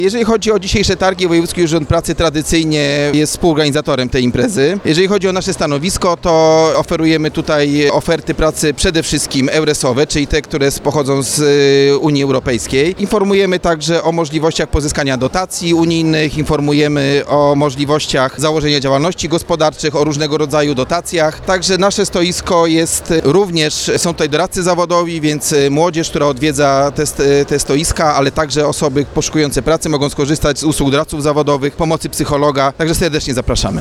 Jeżeli chodzi o dzisiejsze targi, Wojewódzki Urząd Pracy tradycyjnie jest współorganizatorem tej imprezy. Jeżeli chodzi o nasze stanowisko, to oferujemy tutaj oferty pracy przede wszystkim EURES-owe, czyli te, które pochodzą z Unii Europejskiej. Informujemy także o możliwościach pozyskania dotacji unijnych, informujemy o możliwościach założenia działalności gospodarczych, o różnego rodzaju dotacjach. Także nasze stoisko jest również, są tutaj doradcy zawodowi, więc młodzież, która odwiedza te stoiska, ale także osoby poszukujące pracy mogą skorzystać z usług doradców zawodowych, pomocy psychologa, także serdecznie zapraszamy.